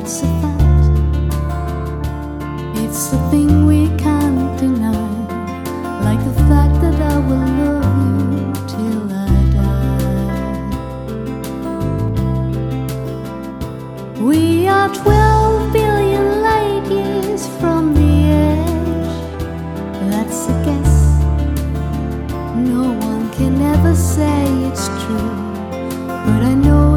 that's a fact. It's a thing we can't deny, like the fact that I will love you till I die. We are 12 billion light years from the edge. That's a guess. No one can ever say it's true, but I know